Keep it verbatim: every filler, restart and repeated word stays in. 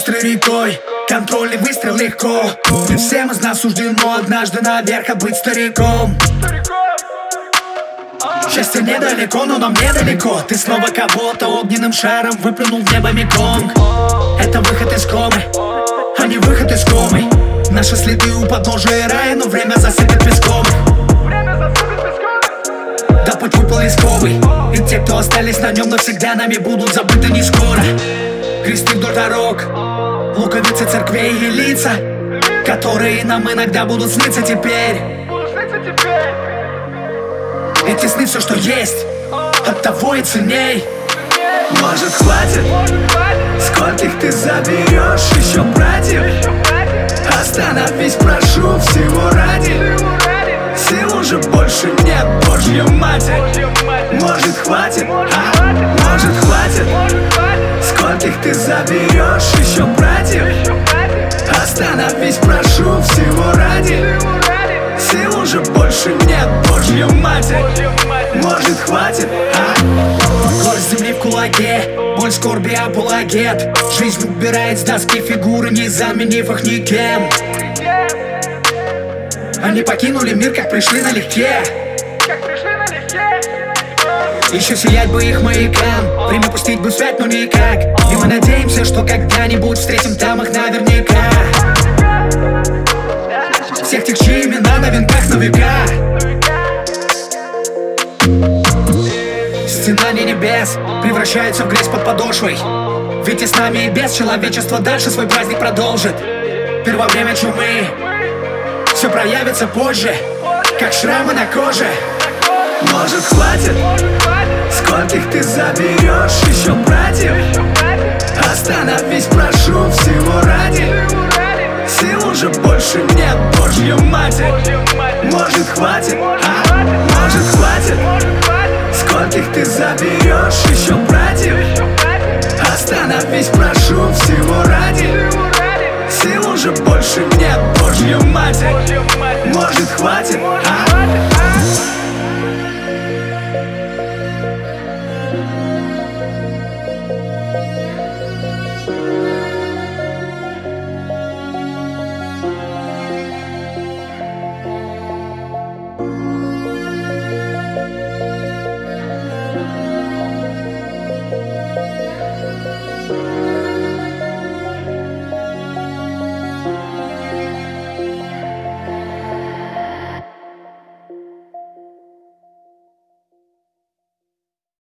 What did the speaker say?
быстрой рекой, контрольный выстрел легко. И всем из нас суждено однажды наверх быть стариком. Счастье недалеко, но нам недалеко. Ты снова кого-то огненным шаром выплюнул в небо миконг. Это выход из комы, а не выход из комы. Наши следы у подножия рая, но время засыпет песком. Да путь выпал рисковый, и те, кто остались на нем навсегда, нами будут забыты не скоро. Кресты вдоль дорог, луковицы церквей и лица, которые нам иногда будут сниться теперь. Эти сны все, что есть, оттого и ценней. Может, хватит? Скольких ты заберешь еще братьев? Остановись, прошу, всего ради. Сил уже больше нет, Божья Матерь. Может, хватит? А? Может, хватит? Скольких ты заберешь еще братьев? Остановись, прошу, всего ради. Сил уже больше нет, Божья Матерь. Может, хватит? А? Горсть земли в кулаке, боль скорби апологет. Жизнь убирает с доски фигуры, не заменив их никем. Они покинули мир, как пришли налегке. Еще сиять бы их маякам, время пустить бы свет, но никак. И мы надеемся, что когда-нибудь встретим там их наверняка. Всех тех, чьи имена на венках на века. Стена не небес превращается в грязь под подошвой. Ведь и с нами и без человечества дальше свой праздник продолжит. Первое время чумы все проявится позже, как шрамы на коже. Может, хватит? Скольких ты заберешь еще братьев? Остановись, прошу, всего ради. Сил уже больше нет, Божья Матерь. Может, хватит? А? Может, хватит? Скольких ты заберешь еще братьев? Остановись, прошу, всего ради.